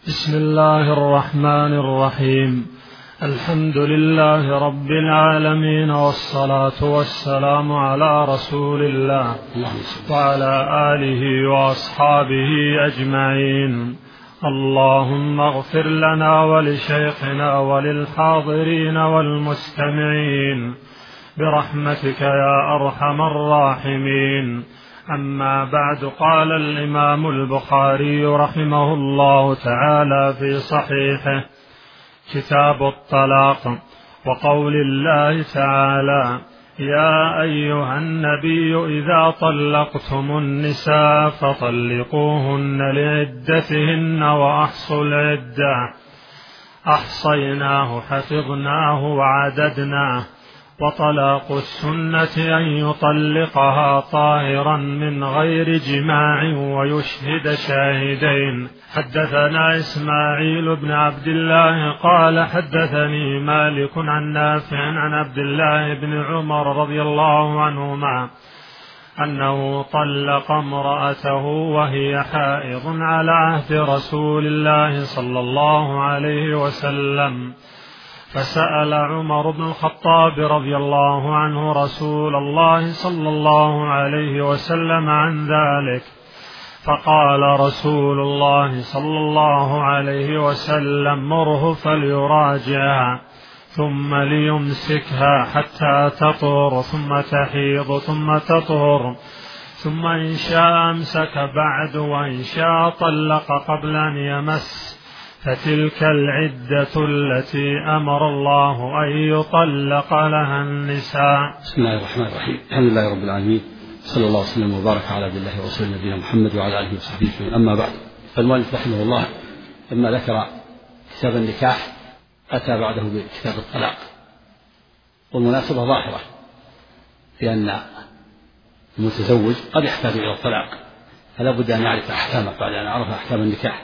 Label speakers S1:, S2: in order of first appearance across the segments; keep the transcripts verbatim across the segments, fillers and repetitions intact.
S1: بسم الله الرحمن الرحيم. الحمد لله رب العالمين، والصلاة والسلام على رسول الله وعلى آله وأصحابه أجمعين. اللهم اغفر لنا ولشيخنا وللحاضرين والمستمعين برحمتك يا أرحم الراحمين. أما بعد، قال الإمام البخاري رحمه الله تعالى في صحيحه: كتاب الطلاق، وقول الله تعالى: يا أيها النبي إذا طلقتم النساء فطلقوهن لعدتهن وأحصوا العدة. أحصيناه حفظناه وعددناه. وطلاق السنة أن يطلقها طاهرا من غير جماع ويشهد شاهدين. حدثنا إسماعيل بن عبد الله قال حدثني مالك عن نافع عن عبد الله بن عمر رضي الله عنهما أنه طلق امرأته وهي حائض على عهد رسول الله صلى الله عليه وسلم، فسأل عمر بن الخطاب رضي الله عنه رسول الله صلى الله عليه وسلم عن ذلك، فقال رسول الله صلى الله عليه وسلم: مره فليراجعها ثم ليمسكها حتى تطهر ثم تحيض ثم تطهر، ثم إن شاء أمسك بعد، وإن شاء طلق قبل أن يمس، فتلك العدة التي أمر الله أن يطلق لها النساء.
S2: بسم الله الرحمن الرحيم. الحمد لله رب العالمين، صلى الله وسلم وبارك على عبد الله ورسوله نبينا محمد وعلى آله وصحبه أجمعين. أما بعد، فالمؤلف رحمه الله لما ذكر كتاب النكاح أتى بعده بكتاب الطلاق، والمناسبة ظاهرة، لأن المتزوج قد يحتاج إلى الطلاق، فلا بد أن يعرف أحكامه بعد أن عرف أحكام النكاح.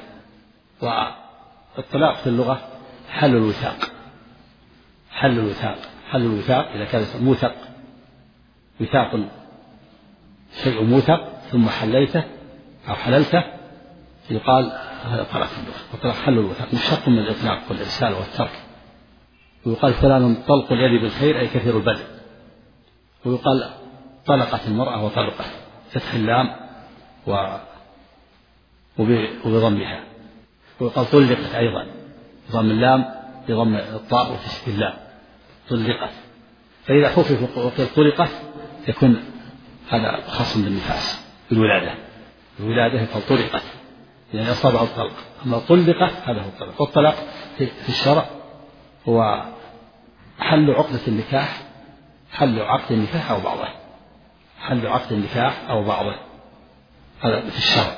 S2: والطلاق في اللغة حل الوثاق. حل الوثاق حل الوثاق إذا كان موثق، وثاق شيء موثق ثم حليته أو حللته يقال هذا طلاق في اللغة. والطلاق حل الوثاق مشتق من الإطلاق والإرسال والترك. ويقال فلان طلق اليد بالخير أي كثير البذل. ويقال طلقت المرأة وطلقت، فتح اللام وبضمها. ويقال طلقت أيضا، ضم اللام بضم الطاء وفتح اللام، طلقت. فإذا خفف وقيل طلقت يكون هذا خاص بالنفاس بالولادة. الولادة يقال طلقت يعني أصابها الطلق. أما طلقت هذا هو الطلاق. والطلاق في الشرع هو حل عقدة النكاح، حل عقد النكاح أو بعضه، حل عقد النكاح أو بعضه، هذا في الشرع.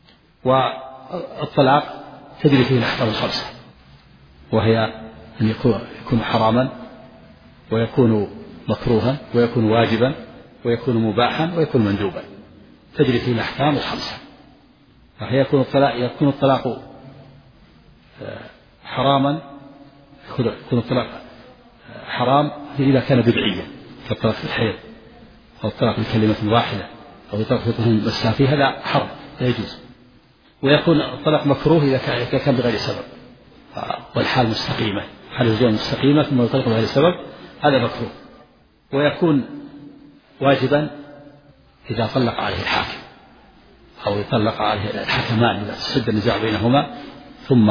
S2: والطلاق تجري فيه الأحكام الخمسة، وهي أن يكون يكون حراما، ويكون مكروها، ويكون واجبا، ويكون مباحا، ويكون مندوبا. تجري فيه الأحكام الخمسة. فهي يكون الطلاق يكون الطلاق حراما، يكون الطلاق حرام إذا كان بدعيا كالطلاق في الحيض، أو الطلاق بكلمة واحدة، أو الطلاق بس فيه، هذا حرام لا يجوز. ويكون الطلاق مكروه إذا كان بغير سبب، والحال مستقيمة، حال الزوجة مستقيمة ثم يطلق بغير سبب، هذا مكروه. ويكون واجبا إذا طلق عليه الحاكم، أو يطلق عليه الحكمان إذا اشتد النزاع بينهما، ثم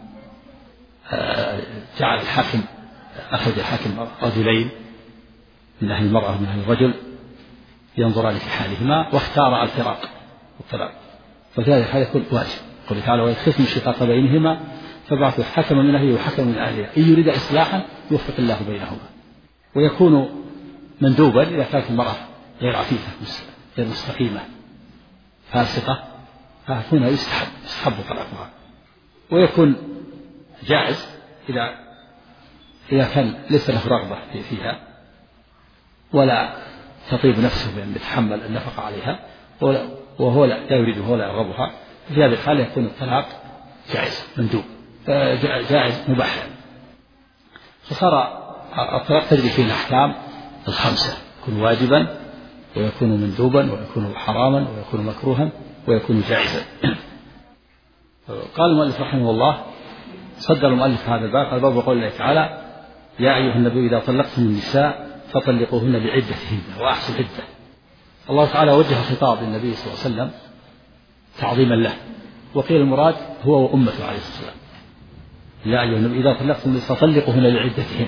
S2: جعل الحاكم أخذ الحاكم رجلين من أهل المرأة ومن أهل الرجل ينظران في حالهما، واختار الفراق والطلاق، ففي هذه الحالة يكون واجب. قال تعالى: وإن خفتم شقاق بينهما فابعثوا حكما من أهله وحكما من أهلها إن يريد إصلاحا يوفق الله بينهما. ويكون مندوبا إذا كانت المرأة غير عفيفة غير مستقيمة فاسقة، فهنا يستحب يستحب طلاقها. ويكون جائز إذا إذا كان ليس له رغبة فيها ولا تطيب نفسه بأن يتحمل النفقة عليها، وهو لا يريدها ولا يرغبها، في هذه الحالة يكون الطلاق جائز مندوب جائز مباح. فصار الطلاق تجري فيه الأحكام الخمسة: يكون واجبا، ويكون مندوبا، ويكون حراما، ويكون مكروها، ويكون جائزا. قال المؤلف رحمه الله صدر المؤلف هذا الباب قال باب قول الله تعالى يا أيها النبي إذا طلقتم النساء فطلقوهن لعدتهن وأحصوا العدة. الله تعالى وجه خطاب للنبي صلى الله عليه وسلم تعظيما له، وقيل المراد هو وأمته عليه الصلاة والسلام. يا أيها النبي إذا طلقتم النساء فطلقوهن لعدتهن.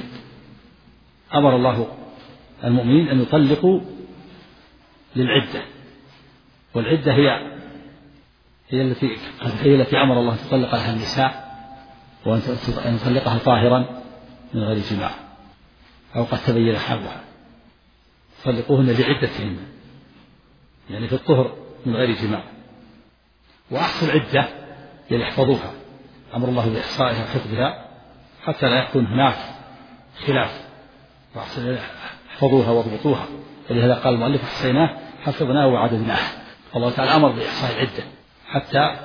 S2: أمر الله المؤمنين أن يطلقوا للعدة، والعدة هي هي التي هي التي أمر الله أن تطلق لها النساء وأن يطلقها طاهرا من غير جماع أو قد تبين حالها. طلقوهن لعدتهن يعني في الطهر من غير جماع. وأحصوا العدة يعني احفظوها، أمر الله بإحصائها وحفظها حتى لا يكون هناك خلاف. احفظوها واضبطوها، ولهذا قال المؤلف أحصيناه حفظناه وعددناه. الله تعالى أمر بإحصاء العدة حتى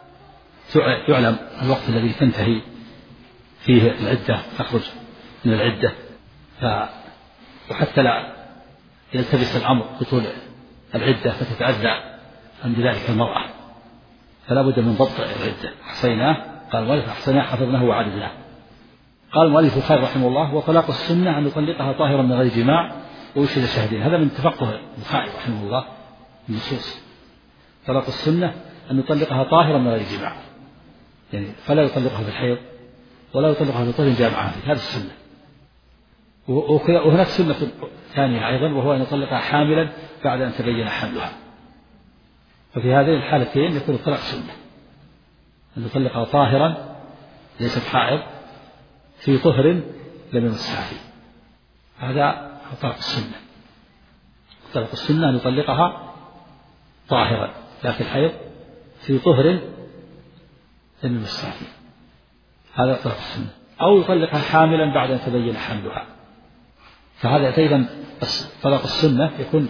S2: يعلم الوقت الذي تنتهي فيه العدة تخرج من العدة، ف... وحتى لا يلتبس الأمر بطول العدة فتتأذى عن ذلك المرأة، فلا بد من ضبط العدة. أحصيناه قال المؤلف أحصيناه حفظناه وعددناه. قال المؤلف الخير رحمه الله وطلاق السنة أن يطلقها طاهرا من غير جماع ويشهد شاهدين. هذا من تفقه البخاري رحمه الله النصوص. طلاق السنة أن يطلقها طاهرا من غير جماع، يعني فلا يطلقها في الحيض ولا يطلقها في طهر جامعة، هذه السنة. وهناك سنة ثانية أيضا وهو أن يطلقها حاملا بعد أن تبين حملها. ففي هذين الحالتين يكون الطلاق سنة، أن يطلقها طاهرا ليست حائض في طهر لم يمسها فيه، هذا طلاق السنة. طلاق السنة أن يطلقها طاهرا لا في الحيض في طهر لم يمسها فيه، هذا طلاق السنة. أو يطلقها حاملا بعد أن تبين حملها، فهذا أيضا طلاق السنة يكون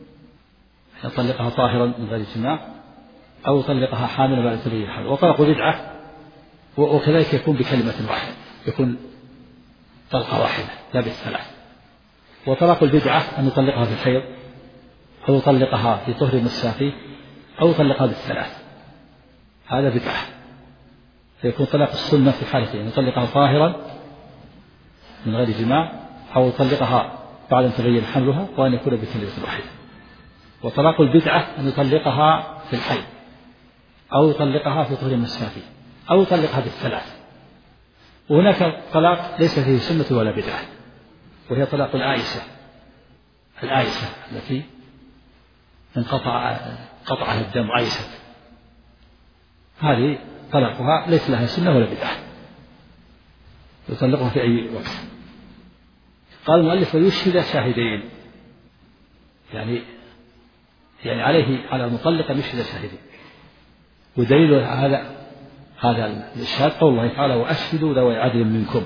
S2: يطلقها طاهرا من غير جماع أو يطلقها حاملا بعد أن تبين حملها. وطلاق بدعة وكذلك يكون بكلمة واحدة، يكون طلقة واحدة لا بالثلاث. وطلاق البدعة أن يطلقها في الحيض أو يطلقها في طهر مسافي أو يطلقها بالثلاث، هذا بدعة. فيكون طلاق السنة في حالتين، أن يطلقها طاهرا من غير جماع أو يطلقها بعد أن تبين حملها وأن يكون بكلمة واحدة. وطلاق البدعة أن يطلقها في الحيض أو يطلقها في طهر مسافي أو يطلقها بالثلاث. وهناك طلاق ليس فيه سنة ولا بدعة، وهي طلاق الآيسة الآيسة التي انقطع قطعها الدم عيسة، هذه طلاقها ليس لها سنة ولا بدعة، يطلقها في أي وقت. قال المؤلف ويشهد شاهدين، يعني يعني عليه على المطلق أن يشهد شاهدين. ودليل هذا هذا الإشهاد قول الله تعالى وأشهدوا ذوي عدل منكم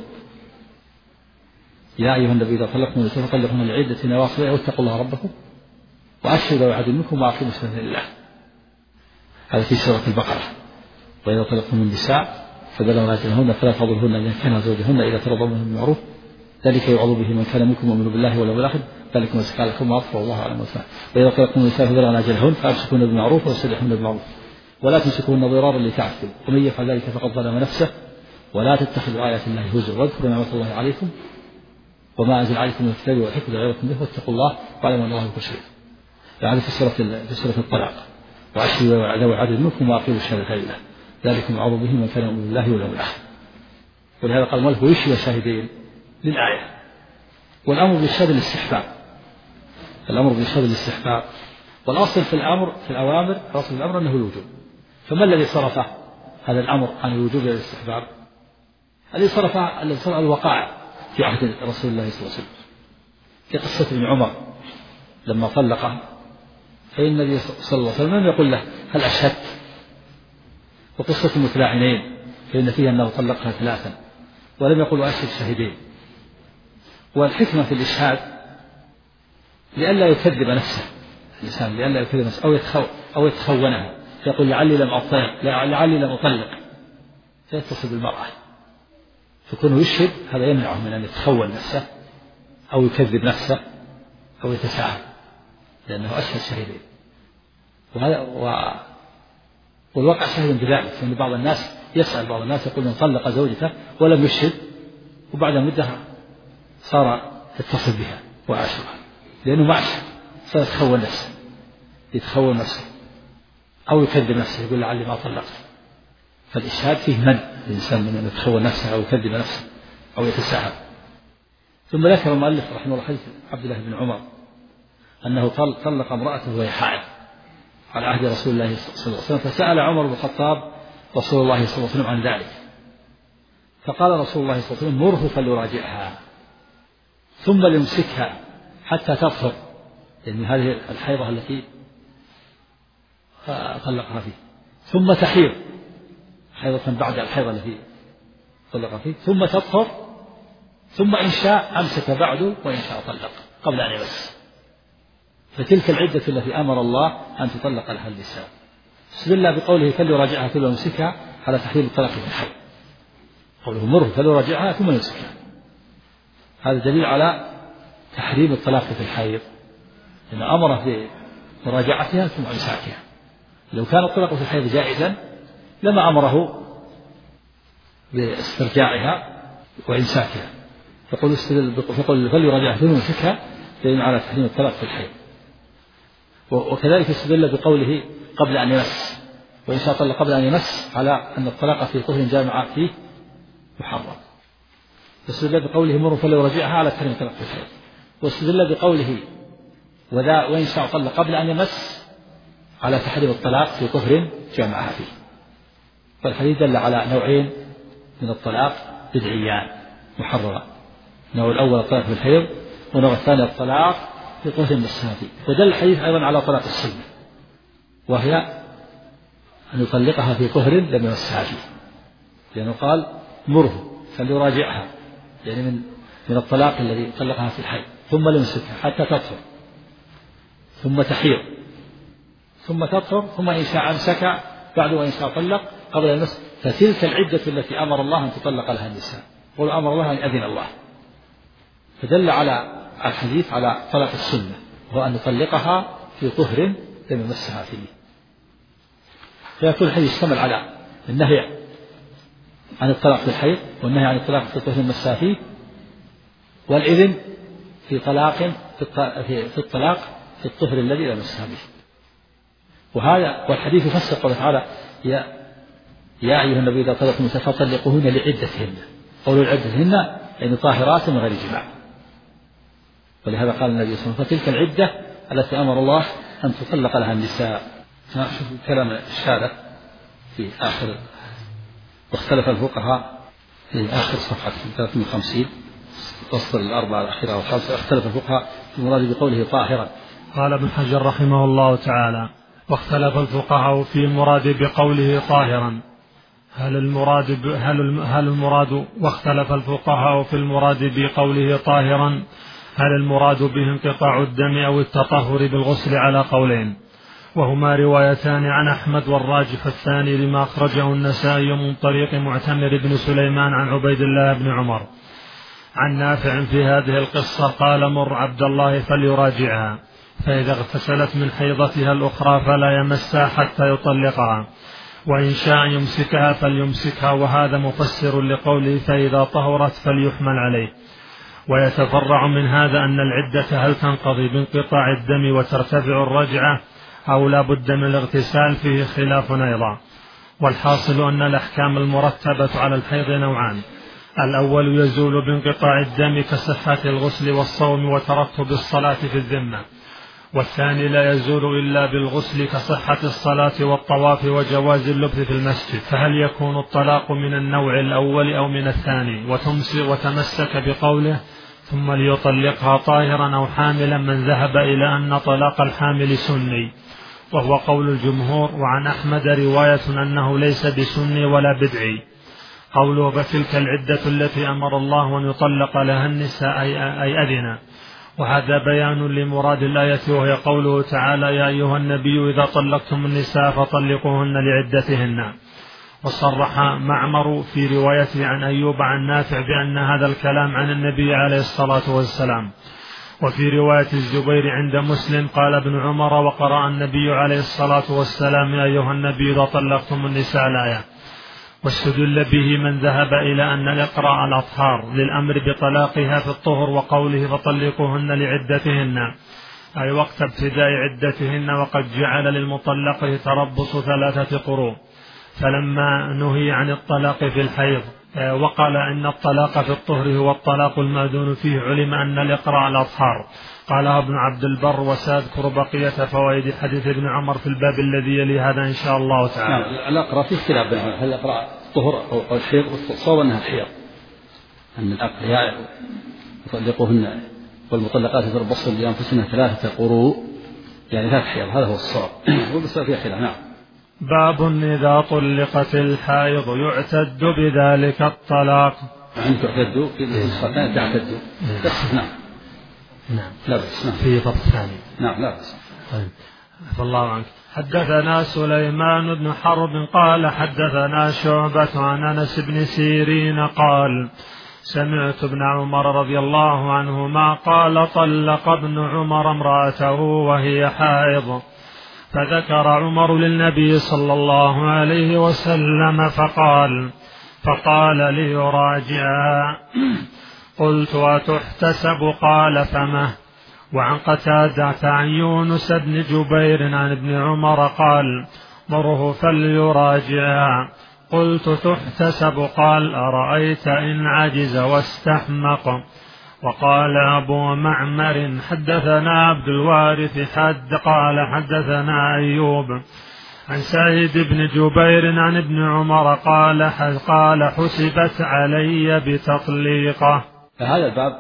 S2: يا أيها النبي إذا طلقتم النساء فطلقوهن لعدة نواصيها واتقوا الله ربكم وأشهدوا ذوي عدل منكم وأقيموا الصلاة لله. هذا في سورة البقرة. وإذا طلقتم النساء فبلغن أجلهن فلا تعضلوهن أن ينكحن زوجهن إذا ترضون منهم بالمعروف ذلك يوعظ به من كان منكم يؤمن بالله واليوم الآخر ذلكم أزكى لكم وأطهر والله أعلم وأتقى. وإذا طلقتم النساء فبلغن أجلهن فأمسكوهن بالمعروف وسرحوهن بالمعروف ولا تمسكوهن ضرارا لتعتدوا ومن يفعل ذلك فقد ظلم نفسه ولا تتخذوا آيات الله هزوا واذكروا نعمة الله عليكم وما أنزل عليكم من الكتاب والحكمة يعظكم به واتقوا الله واعلموا أن الله بكل شيء. هذا في سورة في سورة الطلاق. وأشهدوا ذوي عدل منكم وأقيموا الشهادة لله ذلكم يوعظ به من كان يؤمن بالله واليوم الآخر. ولهذا قال المؤلف ويشهد شاهدين للآية. والأمر بالشهادة الاستحباب، الأمر بالشهادة الاستحباب، والأصل في الأمر في الأوامر الأصل في الأمر أنه الوجوب. فما الذي صرف هذا الأمر عن الوجوب إلى الاستحباب؟ الذي صرف الوقائع في عهد رسول الله صلى الله عليه وسلم. في قصة ابن عمر لما طلقه فإن النبي صلى الله عليه وسلم لم يقل له هل أشهدت؟ وقصة المتلاعنين فإن فيها أنه طلقها ثلاثا ولم يقل أشهد شاهدين. والحكمة في الإشهاد لئلا يكذب نفسه الإنسان، لئلا يكذب نفسه أو يتخو أو يتخونها فيقول لعلي لم أطلق لعلي لم أطلق فيتصل بالمرأة، فكونه يشهد هذا يمنعه من أن يتخون نفسه أو يكذب نفسه أو يتساهل لأنه أشهد شهيدين. وهذا و... والواقع شاهد بذلك، لأن بعض الناس يسأل بعض الناس يقول من طلق زوجته ولم يشهد وبعد مدة صار يتصل بها وعاشرها لأنه ما أشهد، سيتخون نفسه يتخون نفسه أو يكذب نفسه يقول لعلي ما طلقت. فالإشهاد فيه منع الإنسان من أن يتخون نفسه أو يكذب نفسه أو يتساهل. ثم ذكر المؤلف رحمه الله حديث عبد الله بن عمر أنه طلق امرأته وهي حائض على عهد رسول الله صلى الله عليه وسلم، فسأل عمر بن الخطاب رسول الله صلى الله عليه وسلم عن ذلك، فقال رسول الله صلى الله عليه وسلم مره فليراجعها ثم ليمسكها حتى تطهر، يعني هذه الحيضة التي طلقها فيه، ثم تحيض حيضة بعد الحيضة التي طلقها فيه، ثم تطهر، ثم إن شاء أمسك بعده وإن شاء طلق قبل أن يمس. فتلك العدة التي أمر الله أن تطلق لها النساء. استدل بقوله فليراجعها ثم يمسكها على تحريم الطلاق في الحيض، قوله مره فليراجعها ثم يمسكها، هذا دليل على تحريم الطلاق في الحيض، إن أمره بمراجعتها ثم إمساكها. لو كان الطلاق في الحيض جائزا لما أمره باسترجاعها وإمساكها، فقل فقل فليراجعها ثم يمسكها دليل على تحريم الطلاق في الحيض. وكذلك استدل بقوله قبل أن يمس، وإن شاء طلق قبل أن يمس على أن الطلاق في طهر جامع فيه محرم. واستدل بقوله مر فليراجعها على تحريم الطلاق في الحيض. واستدل بقوله وذا وإن شاء طلق قبل أن يمس على تحريم الطلاق في طهر جامعها فيه. فالحديث دل على نوعين من الطلاق بدعيان محرمة، النوع الأول الطلاق في الحيض، والنوع الثاني الطلاق في طهر مسها فيه. ودل الحديث أيضا على طلاق السنة، وهي أن يطلقها في طهر لم يمسها فيه، لأنه قال مره فليراجعها، يعني من من الطلاق الذي طلقها في الحيض، ثم ليمسكها حتى تطهر، ثم تحيض، ثم تطهر، ثم إن شاء أمسك بعد وإن شاء طلق قبل المس. فتلك العدة التي أمر الله أن تطلق لها النساء، وأمر الله أن أذن الله. فدل على الحديث على طلاق السنة، وهو أن يطلقها في طهر لم يمسها فيه. فيكون الحديث يشتمل على النهي عن الطلاق في الحيض، والنهي عن الطلاق في طهر مسها فيه، والإذن في طلاق في الطلاق في الطهر الذي لم يمسها فيه. وهذا والحديث يفسر قوله تعالى يا يا أيها النبي إذا طلقتم النساء فطلقوهن لعدتهن، قولوا لعدتهن يعني طاهرات من غير جماع. ولهذا قال النبي صلى الله عليه وسلم فتلك العدة التي أمر الله أن تطلق لها النساء. شوف كلام الشارع في آخر، واختلف الفقهاء في آخر صفحة ثلاثمائة وخمسين فصل الأربعة الأخيرة والخمسة، اختلف الفقهاء في المراد بقوله طاهرا.
S1: قال ابن حجر رحمه الله تعالى واختلف الفقهاء في المراد بقوله طاهرا، هل المراد ب... هل هل المراد واختلف الفقهاء في المراد بقوله طاهرا هل المراد به انقطاع الدم أو التطهر بالغسل على قولين، وهما روايتان عن أحمد، والراجح الثاني لما أخرجه النسائي من طريق معتمر بن سليمان عن عبيد الله بن عمر عن نافع في هذه القصة قال مر عبد الله فليراجعها، فإذا اغتسلت من حيضتها الأخرى فلا يمسها حتى يطلقها، وإن شاء يمسكها فليمسكها، وهذا مفسر لقوله فإذا طهرت فليحمل عليه. ويتفرع من هذا أن العدة هل تنقضي بانقطاع الدم وترتفع الرجعة أو لا بد من الاغتسال، فيه خلاف أيضا. والحاصل أن الأحكام المرتبة على الحيض نوعان، الأول يزول بانقطاع الدم كصحة الغسل والصوم وترتب الصلاة في الذمة، والثاني لا يزول إلا بالغسل كصحة الصلاة والطواف وجواز اللبث في المسجد. فهل يكون الطلاق من النوع الأول أو من الثاني؟ وتمسك بقوله ثم ليطلقها طاهرا أو حاملا من ذهب إلى أن طلاق الحامل سني، وهو قول الجمهور. وعن أحمد رواية أنه ليس بسني ولا بدعي. قوله فتلك العدة التي أمر الله أن يطلق لها النساء أي أذن، وهذا بيان لمراد الآية، وهي قوله تعالى يا أيها النبي إذا طلقتم النساء فطلقوهن لعدتهن. وصرح معمر في روايته عن أيوب عن نافع بأن هذا الكلام عن النبي عليه الصلاة والسلام. وفي رواية الزبير عند مسلم قال ابن عمر: وقرأ النبي عليه الصلاة والسلام: يا أيها النبي إذا طلقتم النساء الآية. واستدل به من ذهب إلى أن الإقراء الأطهار للأمر بطلاقها في الطهر، وقوله: فطلقوهن لعدتهن، أي وقت ابتداء عدتهن، وقد جعل للمطلقة تربص ثلاثة قروء. فلما نهي عن الطلاق في الحيض وقال إن الطلاق في الطهر هو الطلاق المأذون فيه، علم أن الإقراء الأطهار. قالها ابن عبد البر، وسأذكر بقية فوائد حديث ابن عمر في الباب الذي يلي هذا إن شاء الله تعالى.
S2: نعم. الإقراء في اختلاف بينهم، هل الإقراء الطهر أو الحيض؟ والصواب أنها الحيض، أن الأقرياء يطلقوهن والمطلقات يتربصن بأنفسهن ثلاثة قروء، يعني ثلاث حيض، هذا هو الصواب. وبس فيها خلاف. نعم.
S1: باب إذا طلقت الحائض يعتد بذلك الطلاق.
S2: يعني تعتد في الصلاة تعتد. نعم.
S1: نعم.
S2: لا بس. نعم.
S1: في ضبط ثاني.
S2: نعم. لا بس.
S1: طيب. فالله عنك. حدثنا سليمان بن حرب قال حدثنا شعبة عن أنس بن سيرين قال: سمعت ابن عمر رضي الله عنهما قال: طلق ابن عمر امرأته وهي حائض، فذكر عمر للنبي صلى الله عليه وسلم فقال فقال ليراجعها. قلت: أتحتسب؟ قال: فمه. وعن قتادة عن يونس بن جبير عن ابن عمر قال: مره فليراجعها. قلت: تحتسب؟ قال: أرأيت إن عجز واستحمق. وقال أبو معمر: حدثنا عبد الوارث حد قال حدثنا أيوب عن سعيد بن جبير عن ابن عمر قال قال حسبت علي بتطليقه.
S2: فهذا الباب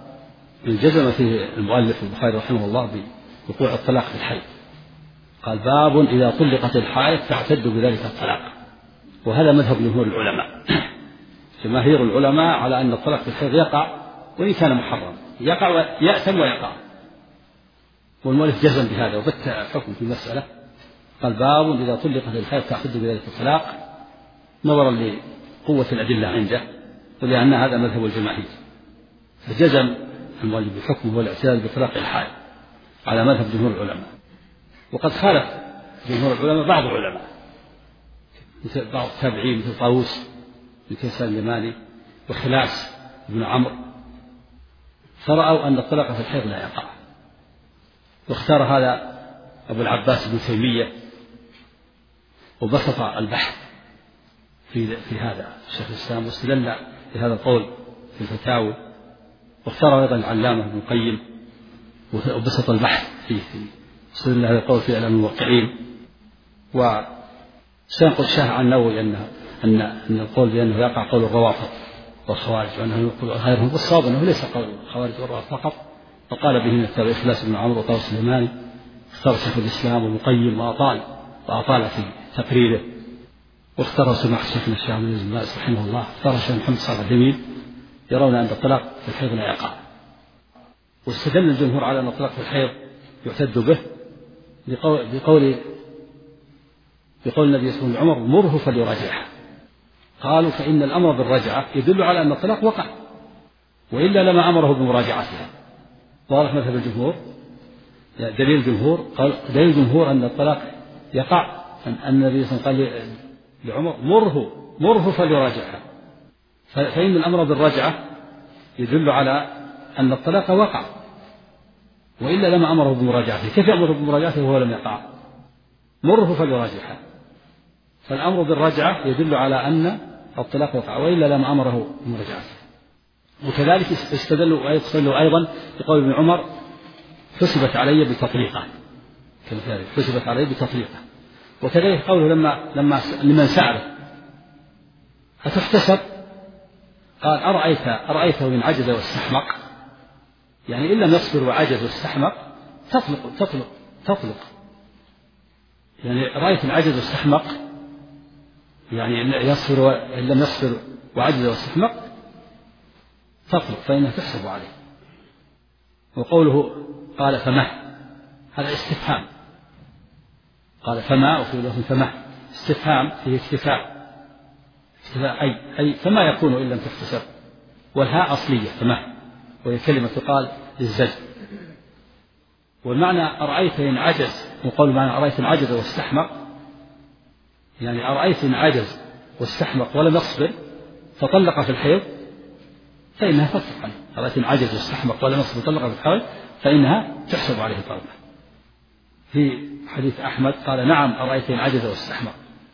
S2: الجزم فيه المؤلف البخاري رحمه الله بوقوع الطلاق في الحيض. قال: باب إذا طلقت الحائض تعتد بذلك الطلاق. وهذا مذهب جمهور العلماء. جماهير العلماء على أن الطلاق في الحيض يقع وإن كان محرم، يقع ويأثم ويقع. والمؤلف جزم بهذا وبت حكم في المسألة. قال: باب إذا طلقت الحيض تعتد بذلك الطلاق، نظرا لقوة الأدلة عنده ولأن هذا مذهب الجماهير، فجزم المؤلف بحكمه والاعتدال بطلاق الحائض على مذهب جمهور العلماء. وقد خالف جمهور العلماء بعض العلماء مثل بعض التابعين مثل طاووس بن كيسان اليماني وخلاس بن عمرو، فرأوا أن الطلاق في الحيض لا يقع. واختار هذا أبو العباس بن تيمية، وبسط البحث في في هذا الشيخ الإسلام، واستدل بهذا القول في الفتاوي. واختار أيضا العلامة ابن القيم، وبسط البحث فيه في استدل هذا القول في إعلام الموقعين. وسينقل الشاه عن النووي أن أن أن القول بأنه يقع قول الروافض والخوارج، وأنه يقول غيرهم، والصواب أنه ليس قول الخوارج والروافض فقط. وقال به من التابعين خلاس بن عمرو وطاووس اليماني. اختار شيخ الإسلام والمقيم وأطال وأطال في تقريره. واختار سماحة شيخنا الشيخ بن باز رحمه الله، اختار الشيخ محمد صالح الجميل، يرون أن الطلاق في الحيض لا يقع. واستدل الجمهور على أن الطلاق في الحيض يعتد به بقول بقول, بقول النبي صلى الله عليه وسلم: عمر مره فليراجعها. قالوا: فإن الأمر بالرجعة يدل على أن الطلاق وقع، وإلا لما أمره بمراجعتها. واضح مذهب الجمهور. دليل الجمهور قال دليل الجمهور أن الطلاق يقع، أن النبي صلى الله عليه وسلم قال لعمر: مره مره فليراجعها. فإن الأمر بالرجعة يدل على أن الطلاق وقع، وإلا لما أمره بمراجعته. كيف يأمره بمراجعته وهو لم يقع؟ مره فليراجعها. فالأمر بالرجعة يدل على أن الطلاق وقع، وإلا لما أمره بمراجعته. وكذلك استدلوا ويستدلوا أيضا بقول ابن عمر: حسبت علي بتطليقه. كذلك حسبت علي بتطليقه. وكذلك قوله لما لما لمن سأله: أتحتسب؟ قال: أرأيت أرأيته إن عجز واستحمق. يعني إن لم يصبر وعجز واستحمق تطلق تطلق تطلق يعني رأيت العجز واستحمق، يعني إن يصبر وإن لم يصبر وعجز واستحمق تطلق، فإنها تحسب عليه. وقوله قال: فما، هذا استفهام. قال: فما، وفي لفظ فما استفهام فيه اكتفاء. أي أي فما يكون إن لم تحتسب. والهاء أصلية فما، وهي كلمة تقال للزجر. والمعنى أرأيت إن عجز، وقول معنى أرأيت إن عجز واستحمق، يعني أرأيت إن عجز واستحمق ولم يصبر فطلق في الحيض فإنها تطلق عنه. أرأيت إن عجز واستحمق ولم يصبر طلق في الحيض فإنها تحسب عليه طلقة. في حديث أحمد قال نعم أرأيت إن عجز واستحمق.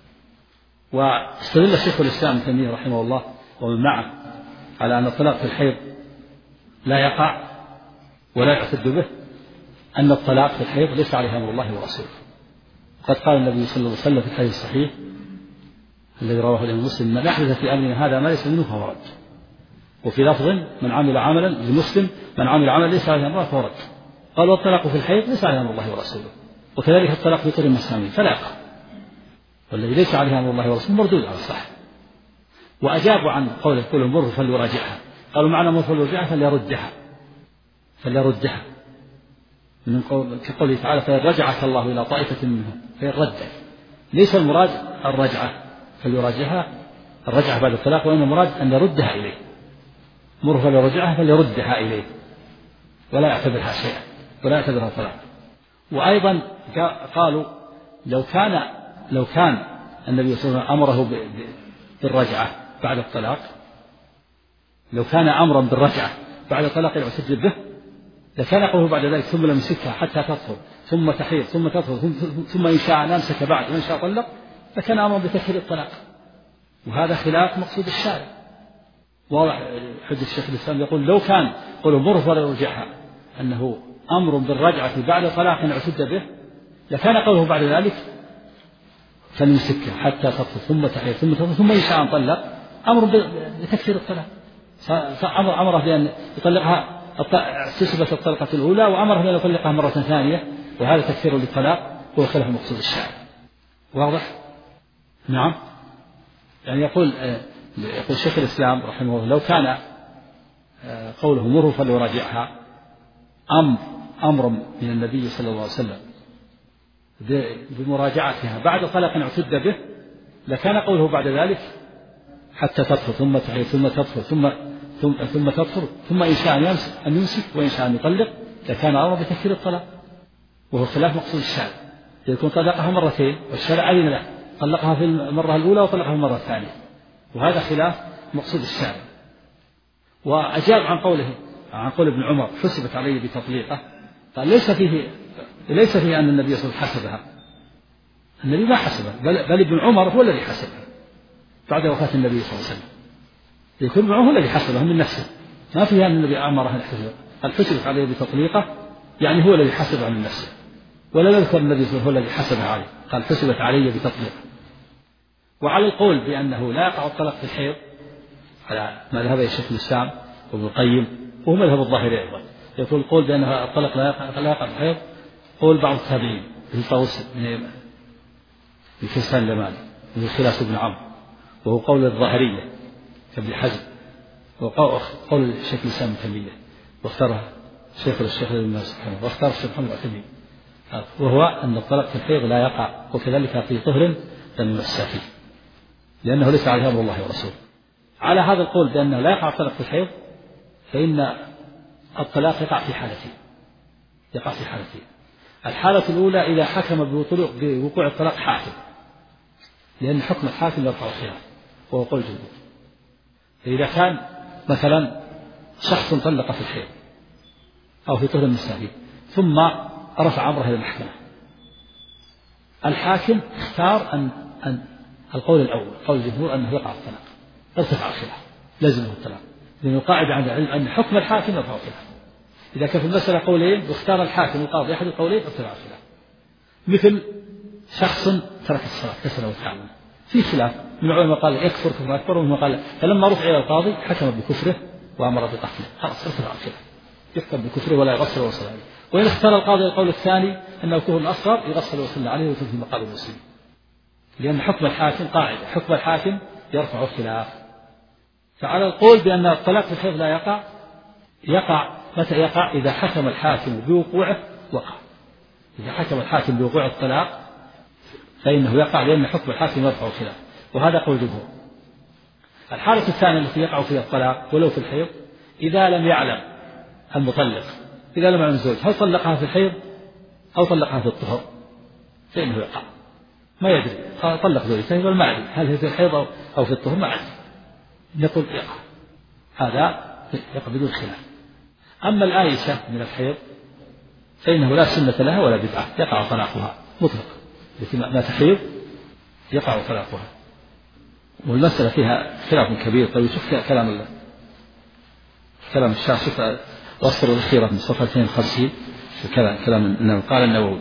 S2: واستدل الشيخ الإسلام ابن تيمية رحمه الله ومن معه على أن الطلاق في الحيض لا يقع ولا يعتد به أن الطلاق في الحيض ليس عليه أمر الله ورسوله. قد قال النبي صلى الله عليه وسلم في الحديث الصحيح الذي رواه الإمام مسلم: من أحدث في أمرنا هذا ما ليس منه فهو رد. وفي لفظ: من عمل عملا لمسلم من عمل عملا ليس عليه أمر الله فهو رد. قال: والطلاق في الحيض ليس عليه أمر الله ورسوله. وكذلك الطلاق في طهر المسامين فلا يقع، والذي ليس عليه أمر الله ورسوله مردود على الصح. وأجابوا عن قوله: كل مر فليراجعها. قالوا: معنى مر فليراجعها فليردها فليردها من قول كقوله تعالى: فإن رجعك الله إلى طائفة منهم فإن ردت. ليس المراد الرجعة فليراجعها الرجعة بعد الطلاق، وإن المراد أن يردها إليه. مر فليرجعها فليردها إليه ولا يعتبرها شيئا ولا يعتبرها طلاق. وأيضا قالوا: لو كان لو كان النبي صلى الله عليه وسلم أمره بالرجعة بعد الطلاق، لو كان أمرا بالرجعة بعد الطلاق يعتد به لكان قوله بعد ذلك: ثم لم يمسكها حتى تطهر ثم تحيض ثم تطهر ثم إن شاء أمسك بعد وإن شاء طلق، فكان أمرا بتأخير الطلاق. وهذا خلاف مقصود الشارع. واضح حديث الشيخ الإسلام يقول: لو كان قوله مر فليرجعها أنه أمر بالرجعة بعد طلاق اعتد به لكان قوله بعد ذلك: فليمسكها حتى تطهر ثم تحيض ثم تطهر ثم إن شاء طلق، أمر بتكثير الطلاق. فأمر أمره بأن يطلقها تثبت الطلقة الأولى، وأمره بأن يطلقها مرة ثانية، وهذا تكثير للطلاق هو خلاف مقصود الشارع. واضح؟ نعم. يعني يقول يقول شيخ الإسلام رحمه الله: لو كان قوله مره فليراجعها أمر أمر من النبي صلى الله عليه وسلم بمراجعتها بعد طلاق اعتد به لكان قوله بعد ذلك: حتى تطهر ثم تحيض ثم تطهر ثم ثم ثم تطهر ثم إن شاء أن يمسك وإن شاء أن يطلق، لكان أمر بتكثير الطلاق، وهو خلاف مقصود الشارع. يكون طلقها مرتين والشرع أذن له، طلقها في المرة الأولى وطلقها في المرة الثانية، وهذا خلاف مقصود الشارع. وأجاب عن قوله عن قول ابن عمر: حسبت علي بتطليقه. قال: ليس فيه ليس فيه أن النبي صلى الله عليه وسلم حسبها، النبي ما حسبها، بل, بل ابن عمر هو الذي حسبها بعد وفاة النبي صلى الله عليه وسلم. يكون ابن عمر هو الذي حسبها من نفسه، ما فيها أن النبي أمرها أن حسبها. قال: حسبت علي بتطليقه، يعني هو الذي حسبها من نفسه، ولا يذكر النبي صلى الله عليه وسلم هو الذي حسبها عليه. قال: حسبت علي بتطليقه. وعلى القول بأنه لا يقع الطلاق في الحيض على مذهب الشيخ الإسلام وابن القيم وهو مذهب الظاهري أيضا، يقول القول بأن الطلاق لا يقع في الحيض قول بعض التابعين مثل طاووس بن كيسان اليماني ومن خلاف ابن عمرو، وهو قول الظاهرية كابن حزم، وقول الشيخ الإسلام ابن تيمية، واختارها شيخ الشيخ ابن سبحانه، واختار الشيخ محمد العثيمين، وهو أن الطلاق في الحيض لا يقع، وكذلك في طهر لم يمس فيه لأنه ليس عليه أمر الله ورسوله. على هذا القول بأنه لا يقع الطلاق في الحيض، فإن الطلاق يقع في حالتين يقع في حالتين الحالة الأولى إذا حكم بوقوع الطلاق حاكم، لأن حكم الحاكم يرفع الخلاف وهو قول الجمهور. فإذا كان مثلا شخص طلق في الحيض أو في طهر النسائي ثم رفع أمره إلى المحكمة، الحاكم اختار أن أن القول الأول قول الجمهور أنه يقع الطلاق، ارتفع الخلاف لازمه الطلاق، لأنه قاعدة عند العلم أن حكم الحاكم يرفع الخلاف. إذا كان في المسألة قولين واختار الحاكم القاضي أحد القولين ارتفع الخلاف. مثل شخص ترك الصلاة كسلا وتعاونا، في خلاف من العلماء قال يكفر كفر أكبر، ومن قال فلما رفع إلى القاضي حكم بكفره وأمر بقتله، خلاص ارتفع الخلاف، يحكم بكفره ولا يغسل ويصلى عليه. وإن اختار القاضي القول الثاني أنه كفر أصغر يغسل ويصلى عليه ويكون في مقابل المسلم، لأن حكم الحاكم قاعدة، حكم الحاكم يرفع الخلاف. فعلى القول بأن الطلاق في الحيض لا يقع، يقع متى يقع؟ إذا حكم الحاكم بوقوعه وقع. إذا حكم الحاكم بوقوع الطلاق فإنه يقع، لأن حكم الحاكم يرفع الخلاف، وهذا قول الجمهور. الحالة الثانية التي يقع فيها الطلاق ولو في الحيض إذا لم يعلم المطلق، إذا لم يعلم الزوج هل طلقها في الحيض أو طلقها في الطهر فإنه يقع، ما يدري طلق زوجته يقول ما أدري هل هي في الحيض أو في الطهر، ما أدري، نقول يقع، هذا يقع بدون خلاف. أما العائشة من الحيض فإنه لا سنة لها ولا بدعة، يقع طلاقها مطلق، التي ما تحيض يقع طلاقها. والمسألة فيها خلاف كبير. طيب شوف كلام الله، كلام الشيخ، شوف وصل الأخيرة من صفحة اثنين وخمسين كلام كلام قال النووي.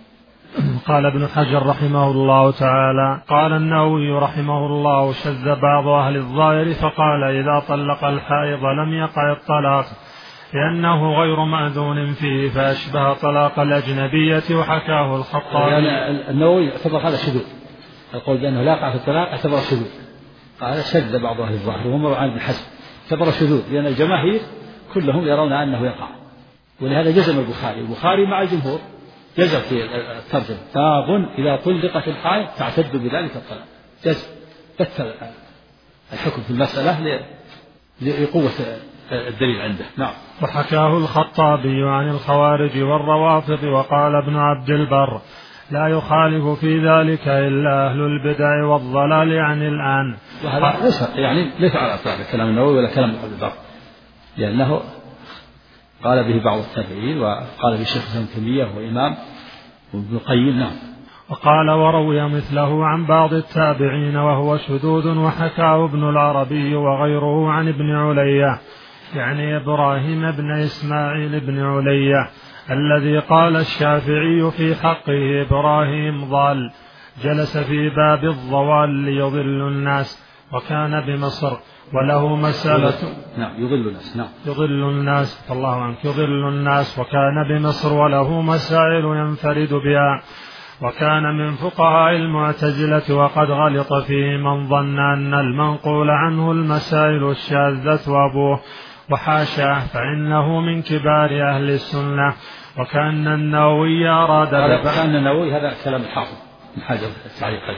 S1: قال ابن حجر رحمه الله تعالى: قال النووي رحمه الله: شذ بعض أهل الظاهر فقال: إذا طلق الحائض لم يقع الطلاق لأنه غير مأذون فيه، فأشبه طلاق الأجنبية، وحكاه الخطابي.
S2: يعني النووي اعتبر هذا شذوذ، القول بأنه لا يقع في الطلاق اعتبر شذوذ، قال شذ بعض أهل الظاهر وهم روى عن ابن حزم، اعتبر شذوذ لأن الجماهير كلهم يرون أنه يقع، ولهذا جزم البخاري، البخاري مع الجمهور جزم في الترجمة: باب إذا طلقت الحائض تعتد بذلك الطلاق، جزم بث الحكم في المسألة لقوة الدليل عنده. نعم.
S1: وحكاه الخطابي عن الخوارج والروافض. وقال ابن عبد البر: لا يخالف في ذلك إلا أهل البدع والضلال عن الآن.
S2: وهذا ليس يعني ليس على أطلاق كلام النووي ولا كلام ابن عبد البر، لأنه قال به بعض التابعين، وقال به الشيخ ابن تيمية وإمام وابن القيم. نعم.
S1: وقال وروي مثله عن بعض التابعين وهو شذوذ، وحكاه ابن العربي وغيره عن ابن علية، يعني إبراهيم بن إسماعيل بن علية، الذي قال الشافعي في حقه: إبراهيم ضال، جلس في باب الضوال ليضل الناس، وكان بمصر وله مسألة.
S2: نعم. يضل الناس. نعم.
S1: يضل الناس الله عنك يضل الناس وكان بمصر وله مسائل ينفرد بها، وكان من فقهاء المعتزلة، وقد غلط فيه من ظن أن المنقول عنه المسائل الشاذة وأبوه، وحاشاه، فإنه من كبار أهل السنة. وكأن النووي أراد
S2: كأن النووي هذا كلام الحافظ من حجر التعليقين.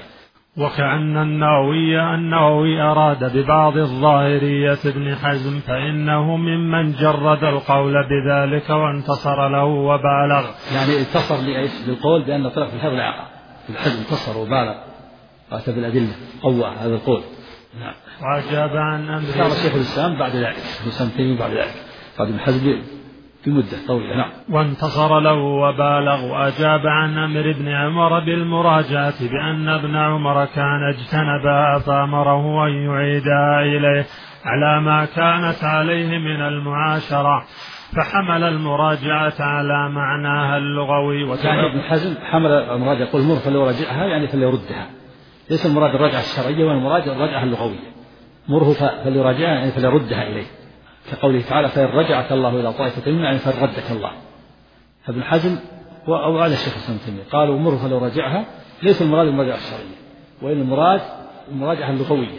S1: وكأن النووي النووي أراد ببعض الظاهرية ابن حزم، فإنه ممن جرد القول بذلك وانتصر له وبالغ.
S2: يعني انتصر لإيش؟ للقول بأن طلق الحيض لا يقع. ابن حزم انتصر وبالغ، أتى بالأدلة قوى هذا القول.
S1: نعم. وأجاب عن أمر
S2: شيخ الإسلام بعد ذلك، شيخ الإسلام تيمية بعد ذلك، بعد ابن حزم في مدة طويلة. نعم.
S1: وانتصر له وبالغ. وأجاب عن أمر ابن عمر بالمراجعة بأن ابن عمر كان اجتنبها فأمره أن يعيدها إليه على ما كانت عليه من المعاشرة، فحمل المراجعة على معناها اللغوي.
S2: يعني ابن حزم حمل المراجعة، يقول مر فليراجعها يعني فليردها، ليس المراد الرجعة الشرعية ولا المراد الرجعة اللغوية. مره فليراجعها يعني فليردها إليه، كقوله تعالى: فإن رجعك الله إلى طائفة منهم يعني فإن ردك الله. فابن حزم أو هذا الشيخ الإسلام تيمية قالوا مره فليراجعها، ليس المراد المراجعة الشرعية وإن المراد المراجعة اللغوية،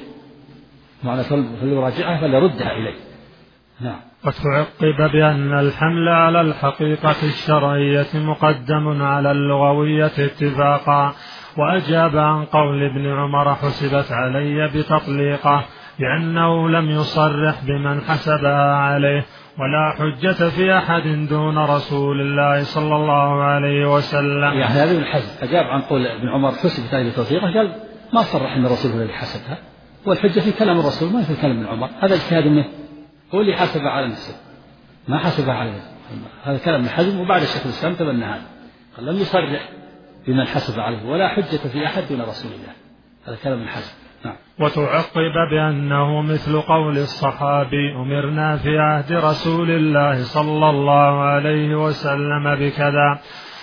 S2: معنى فليراجعها فليردها إليه. نعم.
S1: وتعقب بأن الحمل على الحقيقة الشرعية مقدم على اللغوية اتفاقا. وأجاب عن قول ابن عمر: حسبت علي بتطليقه، لأنه لم يصرح بمن حسبها عليه، ولا حجة في أحد دون رسول الله صلى الله عليه وسلم.
S2: يعني هذا ابن حزم أجاب عن قول ابن عمر: حسبت علي بتطليقه، قال ما صرح أن الرسول هو الذي حسبها، والحجة في كلام الرسول ما في كلام ابن عمر، هذا اجتهاد منه، هو اللي حسبها على نفسه ما حسبها عليه. هذا كلام ابن حزم، وبعد الشيخ الإسلام تبنى هذا، قال لم يصرح بمن حسب عليه ولا حجة في أحد دون رسول الله، هذا كلام ابن حزم. نعم.
S1: وتعقب بأنه مثل قول الصحابي: أمرنا في عهد رسول الله صلى الله عليه وسلم بكذا،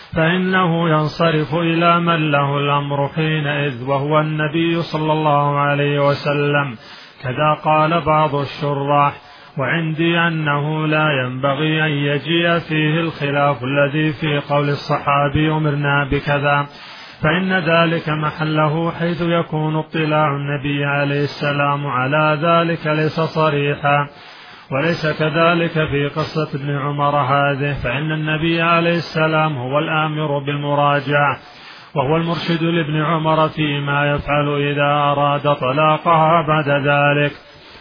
S1: فإنه ينصرف إلى من له الأمر حينئذ وهو النبي صلى الله عليه وسلم. كذا قال بعض الشراح. وعندي أنه لا ينبغي أن يجيء فيه الخلاف الذي في قول الصحابي أمرنا بكذا، فإن ذلك محله حيث يكون اطلاع النبي عليه السلام على ذلك ليس صريحا. وليس كذلك في قصة ابن عمر هذه، فإن النبي عليه السلام هو الآمر بالمراجعة، وهو المرشد لابن عمر فيما يفعل إذا أراد طلاقها بعد ذلك.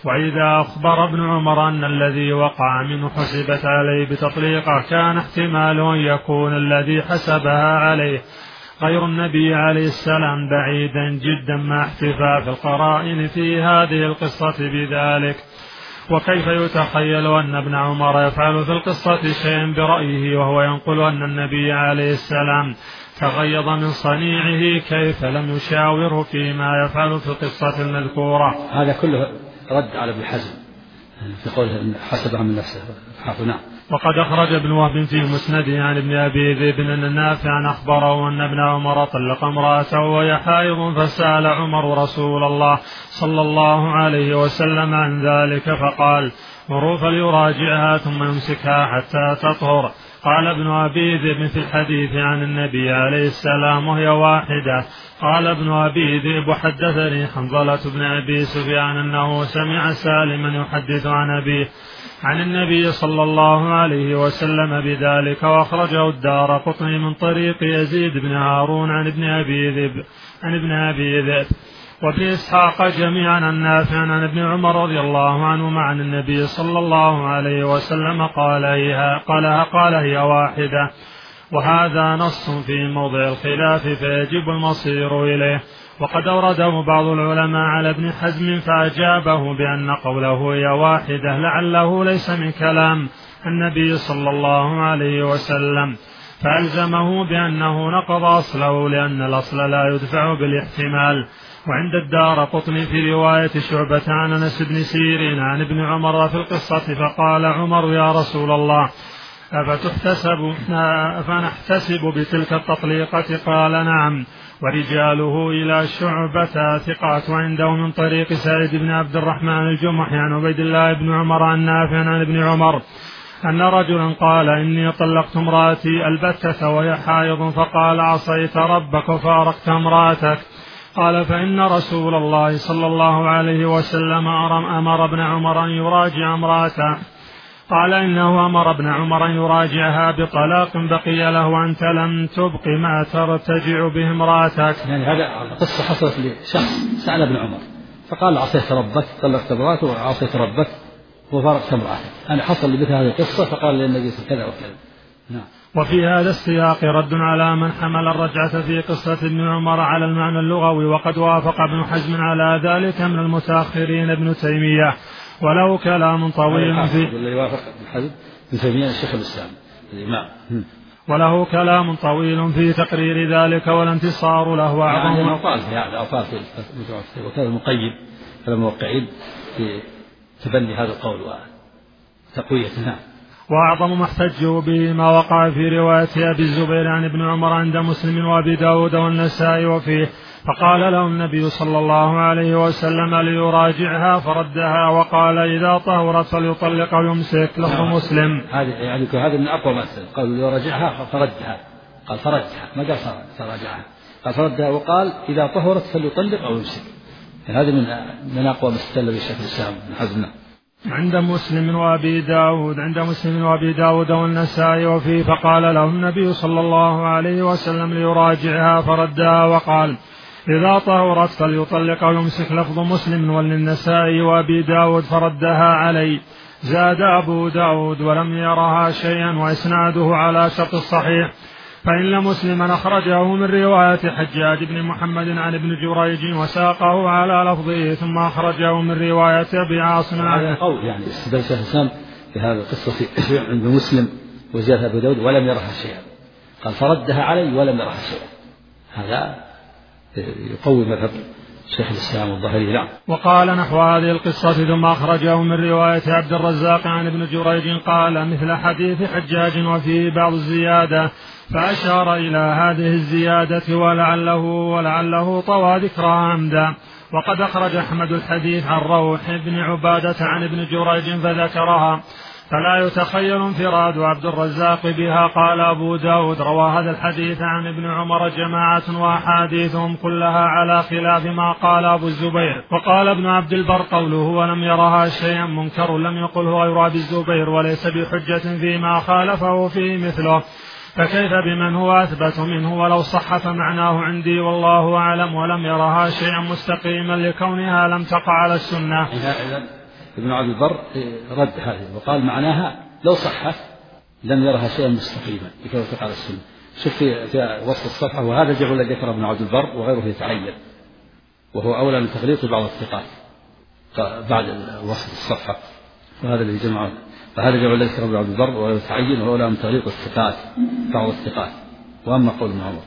S1: وإذا أخبر ابن عمر أن الذي وقع منه حسبت عليه بتطليقه كان احتمال أن يكون الذي حسبها عليه غير النبي عليه السلام بعيدا جدا مع احتفاء القرائن في هذه القصة بذلك. وكيف يتخيل أن ابن عمر يفعل في القصة شيئا برأيه وهو ينقل أن النبي عليه السلام تغيظ من صنيعه، كيف لم يشاوره فيما يفعل في القصة المذكورة؟
S2: هذا كله رد على ابن حزم في قوله حسبها من نفسه. نعم.
S1: وقد أخرج ابن وهب في مسنده عن ابن أبي ذئب أن نافعا أخبره أن ابن عمر طلق امرأته وهي حائض، فسأل عمر رسول الله صلى الله عليه وسلم عن ذلك فقال مروا فليراجعها ثم يمسكها حتى تطهر. قال ابن أبي ذئب في الحديث عن النبي عليه السلام وهي واحدة. قال ابن أبي ذئب حدثني حنظلة بن أبي سفيان أنه سمع سالما يحدث عن أبيه عن النبي صلى الله عليه وسلم بذلك، وأخرجه الدارقطني من طريق يزيد بن هارون عن ابن أبي ذئب عن ابن أبي ذئب وفي إسحاق جميعا عن نافع عن ابن عمر رضي الله عنهما عن النبي صلى الله عليه وسلم قال هي قالها قال هي واحدة. وهذا نص في موضع الخلاف فيجب المصير إليه. وقد أورده بعض العلماء على ابن حزم فأجابه بأن قوله هي واحدة لعله ليس من كلام النبي صلى الله عليه وسلم، فألزمه بأنه نقض أصله لأن الأصل لا يدفع بالاحتمال. وعند الدارقطني في رواية شعبة عن أنس بن سيرين عن ابن عمر في القصة فقال عمر يا رسول الله أفتحتسب أفنحتسب بتلك التطليقة؟ قال نعم. ورجاله إلى شعبة ثقات عنده من طريق سعيد بن عبد الرحمن الجمحي عن عبيد الله بن عمر عن نافع عن ابن عمر أن رجلا قال إني طلقت امرأتي البتة وهي حائض، فقال عصيت ربك وفارقت امرأتك. قال فإن رسول الله صلى الله عليه وسلم أمر ابن عمر أن يراجع امرأته. قال إنه أمر ابن عمر أن يراجعها بطلاق بقي له أنت لم تبق ما ترتجع به امرأتك.
S2: يعني هذا قصة حصلت لشخص سأل ابن عمر فقال عصيت ربك طلقت امرأته وعصيت ربك وفارقت امرأتك. أنا حصل لي مثل هذه القصة فقال للنبي كذا وكذا. نعم.
S1: وفي هذا السياق رد على من حمل الرجعة في قصة ابن عمر على المعنى اللغوي، وقد وافق ابن حزم على ذلك من المتأخرين ابن تيمية، وله كلام طويل في
S2: اللي يوافق ابن حزم ابن تيمية الشيخ الإسلام الإمام
S1: وله كلام طويل في تقرير ذلك والانتصار له أعظم
S2: يعني أوطال في هذا أوطال وكان المقيم الموقعين في تبني هذا القول وتقويته. نعم.
S1: وأعظم ما احتجوا به ما وقع في رواية أبي الزبير عن ابن عمر عند مسلم وأبي داود والنسائي وفيه فقال له النبي صلى الله عليه وسلم ليراجعها فردها وقال إذا طهرت فليطلق ويمسك. لفظ مسلم.
S2: هذا يعني هذا من أقوى مسألة. قال ليراجعها فردها، قال فردها ما قال تراجعها، قال فردها وقال إذا طهرت فليطلق أو يمسك. يعني هذا من من أقوى ما استدل به الشيخ الإسلام بن حزم.
S1: عند مسلم وأبي داود عند مسلم وأبي داود والنسائي وفيه فقال له النبي صلى الله عليه وسلم ليراجعها فردها وقال إذا طهرت فليطلق ويمسك. لفظ مسلم وللنسائي وأبي داود فردها علي. زاد أبو داود ولم يرها شيئا وإسناده على شرط الصحيح. فإن مسلما أخرجه من رواية حجاج بن محمد عن ابن جريج وساقه على لفظه ثم أخرجه من رواية أبي عاصم.
S2: هذا قول يعني استدل شيخ الإسلام في هذه القصة عند مسلم وزاد أبو داود ولم يرها شيئا، قال فردها علي ولم يرها شيئا. هذا يقوي مذهب شيخ الإسلام الظاهري. نعم.
S1: وقال نحو هذه القصة ثم أخرجه من رواية عبد الرزاق عن ابن جريج قال مثل حديث حجاج وفيه بعض الزيادة، فأشار إلى هذه الزيادة ولعله ولعله طوى ذكرها عمدا. وقد أخرج أحمد الحديث عن روح بن عبادة عن ابن جريج فذكرها، فلا يتخيل انفراد عبد الرزاق بها. قال أبو داود روى هذا الحديث عن ابن عمر جماعة وأحاديثهم كلها على خلاف ما قال أبو الزبير. وقال ابن عبد البر قوله ولم يرها شيئا منكر لم يقله غير أبي الزبير وليس بحجة فيما خالفه فيه مثله، فكيف بمن هو أثبت منه ولو صح فمعناه عندي والله أعلم. ولم يرها شيئا مستقيما لكونها لم تقع على السنة.
S2: ابن عبد البر رد هذه وقال معناها لو صحت لم يرها شيئا مستقيما لكي يوافق على السنة. شوف في, في وسط الصفحة وهذا الجمع الذي ذكره ابن عبد البر وغيره يتعين وهو أولى من تغليط بعض الثقات بعد وسط الصفحة وهذا الذي جمعه فهذا الجمع الذي ذكره ابن عبد البر وغيره يتعين وهو أولى من تغليط الثقات بعض الثقات. وأما قول ابن عمر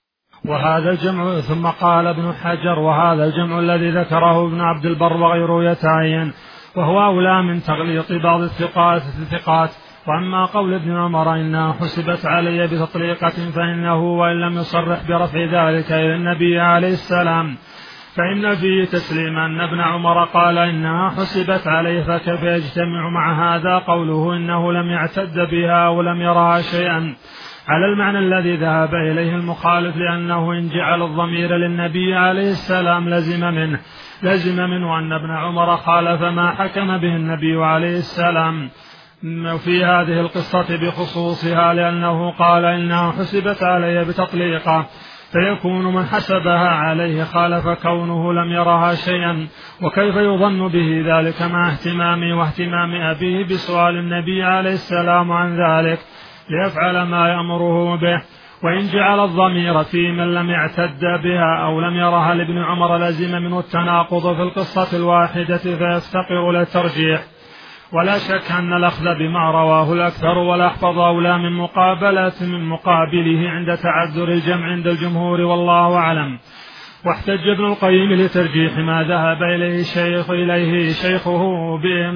S1: وهذا الجمع ثم قال ابن حجر وهذا الجمع الذي ذكره ابن عبد البر وغيره يتعين وهو أولى من تغليط بعض الثقات الثقات. وأما قول ابن عمر إنها حسبت علي بتطليقة فإنه وإن لم يصرح برفع ذلك إلى النبي عليه السلام فإن فيه تسليم أن ابن عمر قال إنها حسبت عليه فكيف يجتمع مع هذا قوله إنه لم يعتد بها ولم يرها شيئا على المعنى الذي ذهب إليه المخالف لأنه إن جعل الضمير للنبي عليه السلام لزم منه لزم منه أن ابن عمر خالف ما حكم به النبي عليه السلام في هذه القصة بخصوصها لأنه قال إنها حسبت علي بتطليقة فيكون من حسبها عليه خالف كونه لم يرها شيئا. وكيف يظن به ذلك مع اهتمامه واهتمام أبيه بسؤال النبي عليه السلام عن ذلك ليفعل ما يأمره به. وإن جعل الضمير في من لم يعتد بها أو لم يرها لابن عمر لزم منه التناقض في القصة الواحدة فيفتقر للترجيح. ولا شك أن الأخذ بما رواه الأكثر والأحفظ أولى من مقابلة من مقابله عند تعذر الجمع عند الجمهور والله أعلم. واحتج ابن القيم لترجيح ما ذهب إليه شيخ إليه شيخه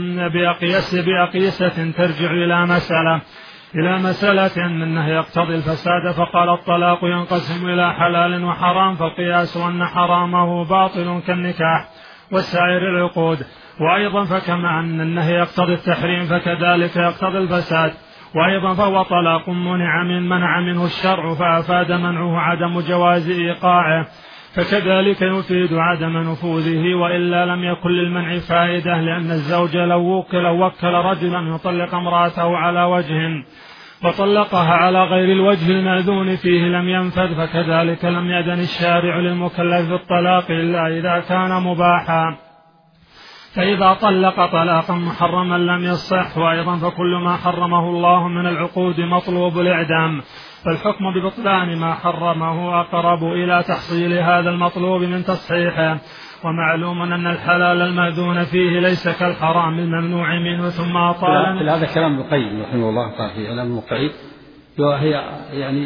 S1: بأقيس بأقيسة ترجع إلى مسألة إلى مسألة أن النهي يقتضي الفساد فقال الطلاق ينقسم إلى حلال وحرام فالقياس أن حرامه باطل كالنكاح وسائر العقود. وأيضا فكما أن النهي يقتضي التحريم فكذلك يقتضي الفساد. وأيضا فهو طلاق منع من منع منه الشرع فأفاد منعه عدم جواز إيقاعه فكذلك يفيد عدم نفوذه وإلا لم يكن للمنع فائدة لأن الزوج لو وكل, وكل رجلا يطلق امرأته على وجه وطلقها على غير الوجه المأذون فيه لم ينفذ فكذلك لم يأذن الشارع للمكلف بالطلاق إلا إذا كان مباحا فإذا طلق طلاقا محرما لم يصح. وأيضا فكل ما حرمه الله من العقود مطلوب الإعدام فالحكم ببطلان ما حرمه أقرب إلى تحصيل هذا المطلوب من تصحيحه. ومعلوم أن الحلال المأذون فيه ليس كالحرام الممنوع منه. ثم أطال
S2: هذا كلام ابن القيم رحمه الله تعالى في كلام المقعد وهي يعني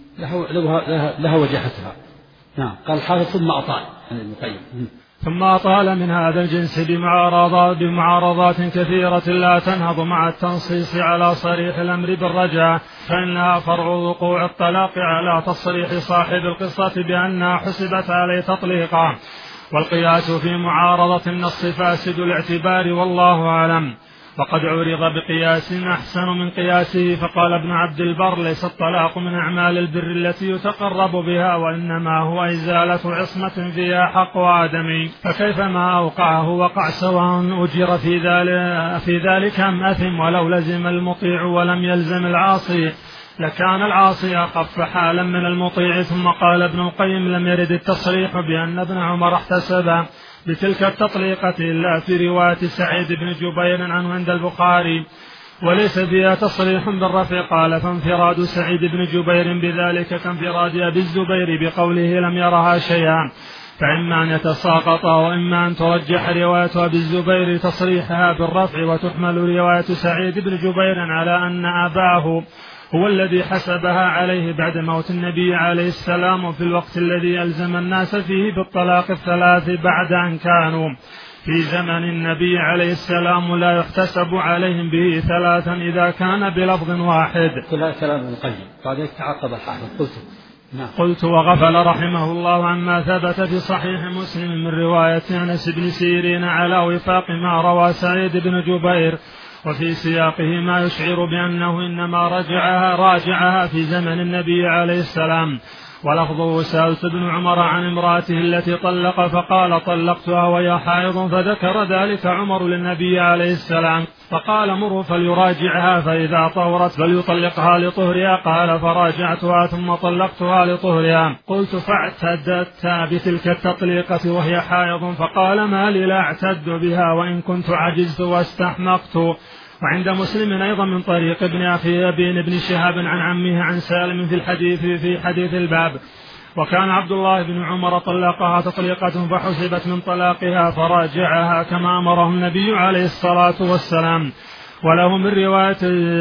S2: لها, لها وجهتها. نعم قال حافظ ثم أطال عن ابن القيم
S1: ثم أطال من هذا الجنس بمعارضات, بمعارضات كثيرة لا تنهض مع التنصيص على صريح الأمر بالرجعة فإنها فرع وقوع الطلاق على تصريح صاحب القصة بأنها حسبت عليه تطليقا. والقياس في معارضة النص فاسد الاعتبار والله أعلم. وقد عرض بقياس أحسن من قياسه فقال ابن عبد البر ليس الطلاق من أعمال البر التي يتقرب بها وإنما هو إزالة عصمة فيها حق آدمي فكيف ما أوقعه وقع سواء أجر في ذلك, في ذلك أم أثم ولو لزم المطيع ولم يلزم العاصي لكان العاصي أخف حالا من المطيع. ثم قال ابن القيم لم يرد التصريح بأن ابن عمر احتسب بتلك التطليقة إلا في رواية سعيد بن جبير عنه عند البخاري وليس فيها تصريح بالرفع. قال فانفراد سعيد بن جبير بذلك كانفراد أبي الزبير بقوله لم يرها شيئا فإما أن يتساقط وإما أن ترجح رواية أبي الزبير تصريحها بالرفع وتحمل رواية سعيد بن جبير على أن أباه هو الذي حسبها عليه بعد موت النبي عليه السلام في الوقت الذي ألزم الناس فيه بالطلاق الثلاث بعد أن كانوا في زمن النبي عليه السلام لا يحتسب عليهم به ثلاثا إذا كان بلفظ واحد.
S2: كل كلام ابن القيم بعد يتعقب الحافظ قلت نعم.
S1: قلت وغفل رحمه الله عما ثبت في صحيح مسلم من رواية أنس بن سيرين على وفاق ما روى سعيد بن جبير وفي سياقه ما يشعر بأنه إنما رجعها راجعها في زمن النبي عليه السلام ولفظه سألت ابن عمر عن امرأته التي طلق فقال طلقتها وهي حائض فذكر ذلك عمر للنبي عليه السلام فقال مره فليراجعها فإذا طهرت فليطلقها لطهرها قال فراجعتها ثم طلقتها لطهرها قلت فاعتدت بتلك التطليقة وهي حائض فقال ما لي لا اعتد بها وإن كنت عجزت واستحمقت. وعند مسلم أيضا من طريق ابن أخي أبي بن شهاب عن عمه عن سالم في الحديث في حديث الباب وكان عبد الله بن عمر طلقها تطليقة فحسبت من طلاقها فراجعها كما أمره النبي عليه الصلاة والسلام. وله من رواية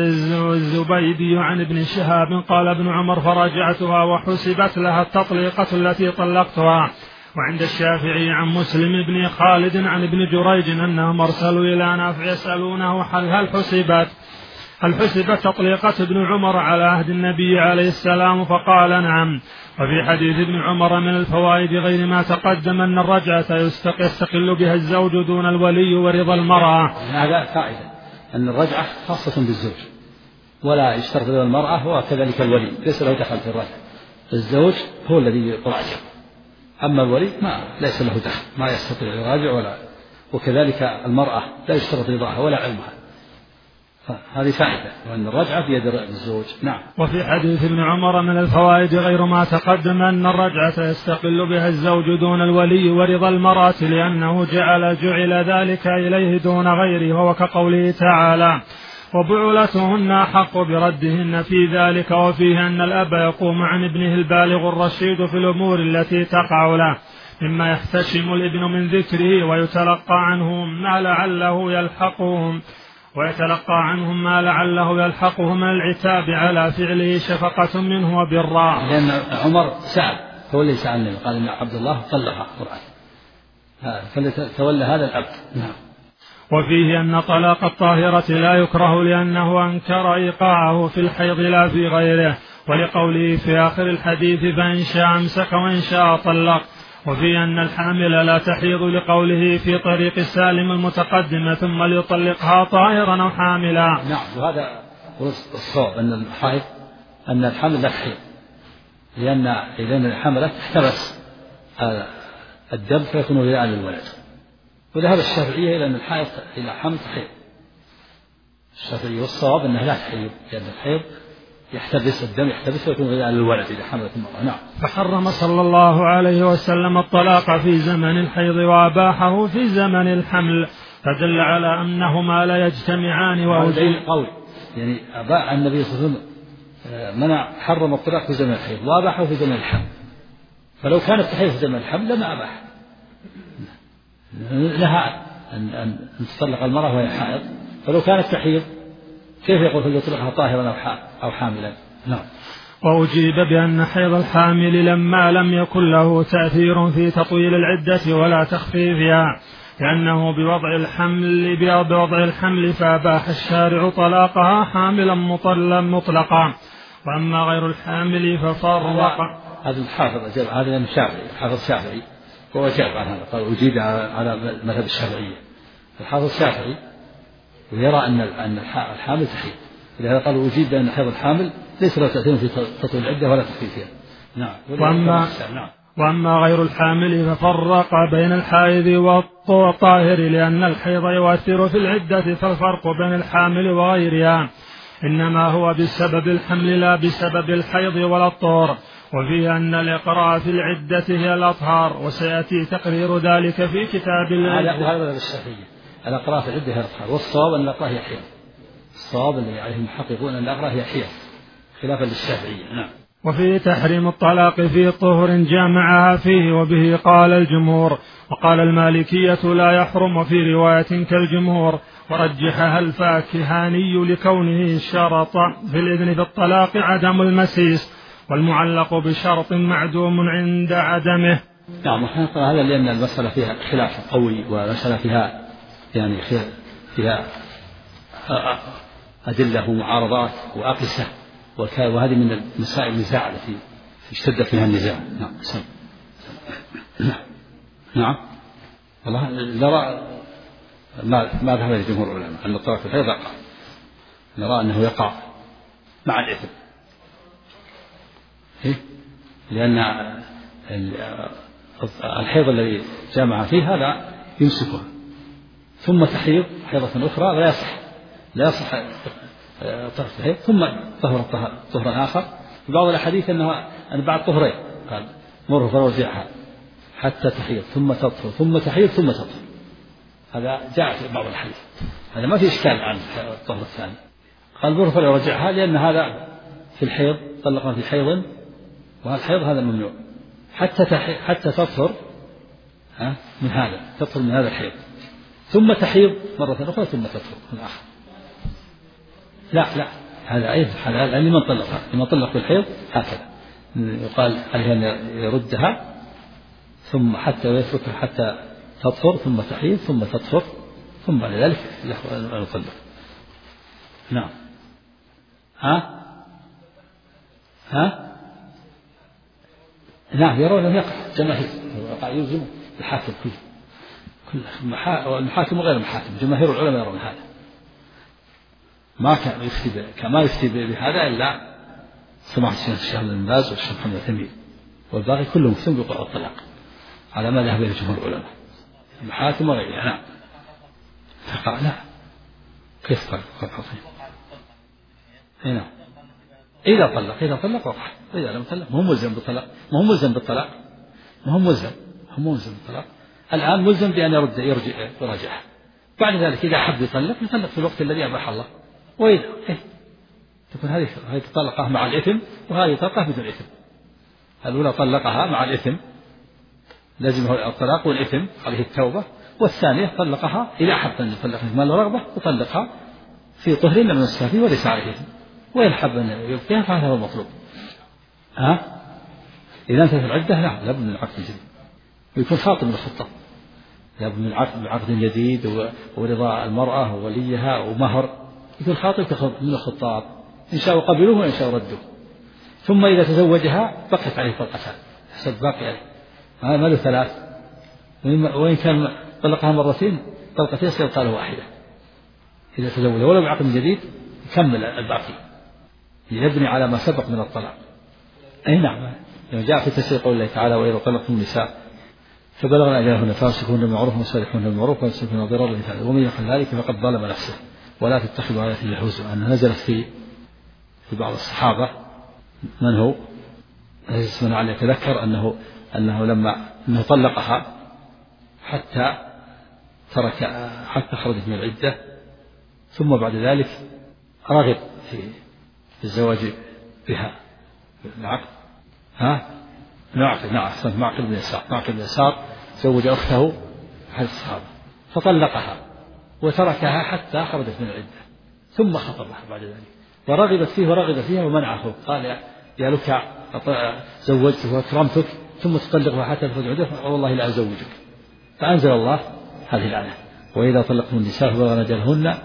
S1: الزبيدي عن ابن شهاب قال ابن عمر فراجعتها وحسبت لها التطليقة التي طلقتها. وعند الشافعي عن مسلم بن خالد عن ابن جريج أنهم أرسلوا إلى نافع يسألونه هل هل حسبت هل حسبت تطليقة ابن عمر على عهد النبي عليه السلام فقال نعم. وفي حديث ابن عمر من الفوائد غير ما تقدم أن الرجعة يستقل بها الزوج دون الولي ورضا المرأة.
S2: هذا فائدة أن الرجعة خاصة بالزوج ولا يشترط رضا المرأة وكذلك الولي ليس له دخل في الرجعة. الزوج هو الذي يراجع أما الولي ما ليس له دخل ما يستطيع يراجع ولا وكذلك المرأة لا يشترط رضاها ولا علمها. هذه فائدة وأن الرجعة بيد الزوج. نعم.
S1: وفي حديث ابن عمر من الفوائد غير ما تقدم أن الرجعة يستقل بها الزوج دون الولي ورضا المرأة لأنه جعل جعل ذلك إليه دون غيره وهو كقوله تعالى وبعولتهن أحق بردهن في ذلك وفيه أن الأب يقوم عن ابنه البالغ الرشيد في الأمور التي تقع له مما يحتشم الابن من ذكره ويتلقى عنهم ما لعله يلحقهم ويتلقى عنهم ما لعله يلحقه من العتاب على فعله شفقة منه وبراء.
S2: لأن عمر سأل هو اللي سألني قال إن عبد الله طلقها قرآن فلتولى هذا العبد. نعم.
S1: وفيه أن طلاق الطاهرة لا يكره لأنه أنكر إيقاعه في الحيض لا في غيره ولقوله في آخر الحديث فإن شاء أمسك وإن شاء طلق. وفي أن الحامل لا تحيض لقوله في طريق السالم المتقدمة ثم ليطلقها طاهرا أو حاملا.
S2: نعم. وهذا هو الصواب أن الحائض أن الحامل لا تحيض لأن إذا الحاملة تحتبس الدم فيكون ولاء للولد. وذهب الشافعية إلى أن الحائض إلى حمل تحيض. الشافعي والصواب أنها لا تحيض لأن الحيض يحتبس الدم يحتبس ويكون غذاء للولد إذا حملت المرأة. نعم.
S1: فحرم صلى الله عليه وسلم الطلاق في زمن الحيض وأباحه في زمن الحمل فدل على أنهما لا يجتمعان.
S2: وهذا قول يعني أباح النبي صلى الله عليه وسلم منع حرم الطلاق في زمن الحيض وأباحه في زمن الحمل فلو كانت تحيض في زمن الحمل لما أباح لها أن أن تطلق المرأة وهي حائض فلو كانت تحيض كيف يقول فليطلقها طاهرا أو حاملا. نعم.
S1: وأجيب بأن حيض الحامل لما لم يكن له تأثير في تطويل العدة ولا تخفيفها لأنه بوضع الحمل بوضع الحمل فأباح الشارع طلاقها حاملا مطلا مطلقا. وأما غير الحامل ففرق.
S2: هذا الحافظ أجاب هذا من الشافعي الحافظ الشافعي هو أجاب عن هذا قال أجيب على مذهب الشافعية. الحافظ الشافعي ويرى أن أن الحامل تحيض لهذا قالوا أجيب بأن حيض الحامل ليس له تأثير في تطويل العدة ولا تخفيفها. نعم.
S1: وأما, وأما غير الحامل ففرق بين الحائض والطاهر لأن الحيض يؤثر في العدة فالفرق بين الحامل وغيرها إنما هو بسبب الحمل لا بسبب الحيض ولا الطهر. وفيه أن الإقراء في العدة هي الأطهار وسيأتي تقرير ذلك في كتاب العدة.
S2: هذا الشافعية الإقراء في العدة هي الأطهار والصواب أن الإقراء هي حيض. الصواب اللي عليه المحققون أن الأقرأ هي حيض خلافا للشافعية. نعم.
S1: وفي تحريم الطلاق في طهر جامعها فيه وبه قال الجمهور وقال المالكية لا يحرم في رواية كالجمهور ورجحها الفاكهاني لكونه شرط في الإذن بالطلاق عدم المسيس والمعلق بشرط معدوم عند عدمه.
S2: نعم. هذا لأن المسألة فيها خلاف قوي والمسألة فيها يعني فيها أدلة ومعارضات وأقسة وهذه من المسائل النزاع التي اشتد فيها النزاع. نعم. نعم. والله نرى ما ما ذهب إلى جمهور العلماء أن الطلاق في الحيض يقع نرى أنه يقع مع الإثم. إيه؟ لأن الحيض الذي جامع فيه هذا يمسكها، ثم تحيض حيضة أخرى لا يصح لا يصح طهر الحيض، ثم طهر طهرا آخر. في بعض الأحاديث أنها أن بعد طهرين قال مره فرجعها حتى تحيض ثم تطهر ثم تحيض ثم تطهر، هذا جاء في بعض الحديث، هذا ما في إشكال عن الطهر الثاني. قال مره فليرجعها لأن هذا في الحيض، طلقها في حيض، والحيض هذا ممنوع حتى حتى تطهر من هذا تطهر من هذا الحيض، ثم تحيض مرة أخرى ثم تطهر من آخر. لا لا هذا أي هذا لمن طلقها، لمن طلق في الحيض هكذا يقال عليه أن يردها ثم حتى ويتركها حتى تطهر ثم تحيض ثم تطهر ثم بعد ذلك له أن يطلق. نعم. ها ها نعم يرون أنه يقع جماهير يلزم الحاكم كله كل المحاكم وغير المحاكم، جماهير العلماء يرون هذا، ما كان يفتي كما يفتي بهذا إلا سماحة الشيخ ابن باز والشيخ محمد التميمي، والباقي كلهم يفتون بوقوع الطلاق على ما ذهب إليه جمهور العلماء المحاكم وغيرها. نعم. فقال لا كيف قال قال حصين هنا إذا طلق إذا طلق وقع، إذا لم يطلق ما هو ملزم بالطلاق، ما هو ملزم بالطلاق ما هو ملزم هم ملزم بالطلاق الآن، ملزم بأن يرد يرجع يراجعها. بعد ذلك إذا حب يطلق يطلق في الوقت الذي أباح الله، وإذا إيه تكون هذه هذه طلقها مع الإثم وهذه طلقها بدون إثم. الأولى طلقها مع الإثم لازمه الطلاق والإثم عليه التوبة، والثانية طلقها إذا حب أن يطلقها مال رغبة يطلقها في طهر لم يمسها فيه وليس عليه إثم، وإن حب أن يبقيها فهذا هو المطلوب. ها إذا انتهت العدة لا لابد من عقد جديد، ويكون خاطب من الخطة، لابد من عقد عقد جديد ورضا المرأة ووليها ومهر، يكون خاطب من الخطاب إن شاء قبلوه وإن شاء ردوه. ثم إذا تزوجها بقيت عليه طلقتان حسب باقي عليه، هذا ما له ثلاث، وإن كان طلقها مرتين طلقتين سيبقى له واحدة. إذا تزوج ولو بعقد جديد يكمل الباقي يبني على ما سبق من الطلاق. أي نعم، يعني جاء في تفسير قول الله تعالى وإذا طلقتم النساء فبلغن أجلهن فامسكوهن بالمعروف وسرحوهن بالمعروف وامسكوهن بضرر مثال، ومن يفعل ذلك فقد ظلم نفسه ولا تتخذوا آيات الله هزوا. أنها نزلت في في بعض الصحابة، من هو اسمه علي يتذكر أنه أنه لما أنه طلقها حتى ترك حتى خرجت من العدة، ثم بعد ذلك رغب في الزواج بها العقد. ها نعم نعم معقل بن يسار معقل بن يسار زوج أخته أحد الصحابة فطلقها وتركها حتى خرجت من العدة، ثم خطبها بعد ذلك ورغبت فيه ورغب فيها ومنعه، قال يا لك زوجتك وأكرمتك ثم تطلقها حتى تخرج من العدة والله لا أزوجك. فأنزل الله هذه الآية وإذا طلقتم النساء فبلغن أجلهن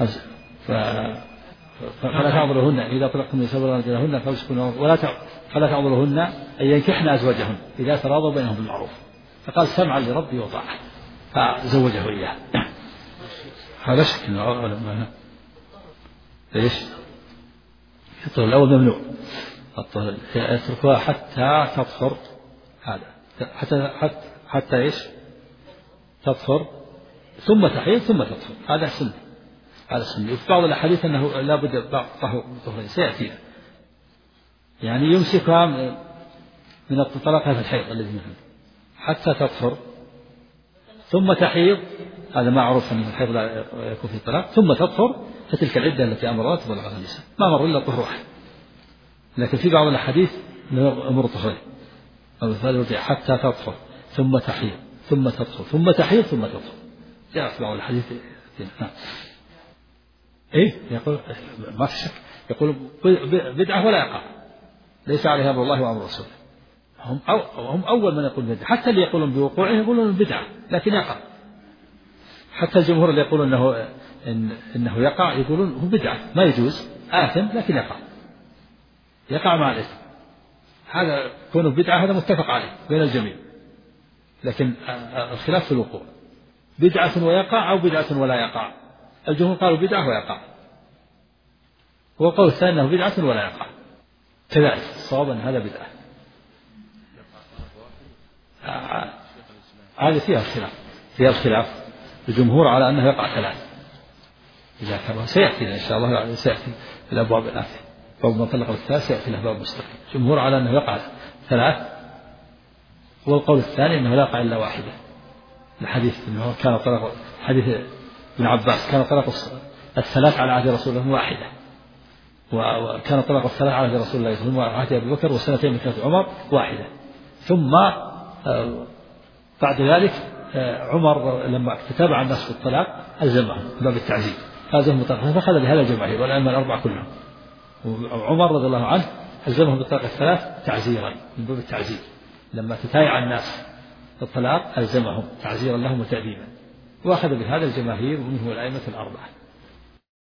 S2: فلا تعضلوهن إذا طلقتم النساء فبلغن أجلهن فامسكوهن ولا فلا تعضلوهن أن ينكحن أزواجهن إذا تراضوا بينهم بالمعروف. فقال سمعا لربي وطاعة فزوجه إياه. هذا شك إنه ليش الطهر الأول ممنوع، الطهر يتركها حتى تطهر، هذا حتى حتى حتى إيش تطهر ثم تحيض ثم تطهر، هذا سنة هذا سنة. وفي بعض الأحاديث أنه لا بد طهر طهرين سيأتينا، يعني يمسكها من الطلاق في الحيض الذي منه حتى تطهر ثم تحيض، هذا معروف أن الحيض لا يكون في طلاق، ثم تطهر فتلك العدة التي أمر الله تبلغها النساء، ما مر إلا طهر واحد. لكن في بعض الأحاديث أمر طهرين أو ثالث حتى تطهر ثم تحيض ثم تطهر ثم تحيض ثم تطهر، جاء في بعض الحديث. نعم إيه يقول ما في شك، يقول بدعة ولا يقع، ليس عليها أمر الله وأمر رسوله، هم أو هم أول من يقول بدعة، حتى اللي يقولون بوقوعه يقولون بدعة لكن يقع، حتى الجمهور اللي يقولون أنه إن إنه يقع يقولون هو بدعة ما يجوز آثم لكن يقع يقع مع الإثم. هذا كونه بدعة هذا متفق عليه بين الجميع، لكن الخلاف في الوقوع بدعة ويقع أو بدعة ولا يقع. الجمهور قالوا بدعة ويقع، وقول الثاني أنه بدعة ولا يقع، كذلك الصواب أن هذا بدعة. هذه فيها خلاف فيها الخلاف الجمهور على أنه يقع ثلاث إذا كان سيأتي إن شاء الله سيأتي في الأبواب الآتية باب من طلق الثلاث سيأتي له باب مستقل الجمهور على أنه يقع ثلاث والقول الثاني أنه لا يقع إلا واحدة الحديث أنه كان طلق حديث ابن عباس كان طلق الثلاث على عهد رسول الله واحدة وكان طلق الثلاث على عهد رسول الله صلى الله عليه وسلم عهد أبي بكر وسنتين من كانت عمر واحدة ثم بعد ذلك عمر لما تتابع الناس في الطلاق ألزمهم باب التعزيز ألزمهم بالطلاق فأخذ بهذا الجماهير والأئمة الأربعة كلهم وعمر رضي الله عنه ألزمهم بالطلاق الثلاث تعزيرا من باب التعزير لما تتايع الناس في الطلاق ألزمهم تعزيرا لهم وتأديبا وأخذ بهذا الجماهير ومنهم الأئمة الأربعة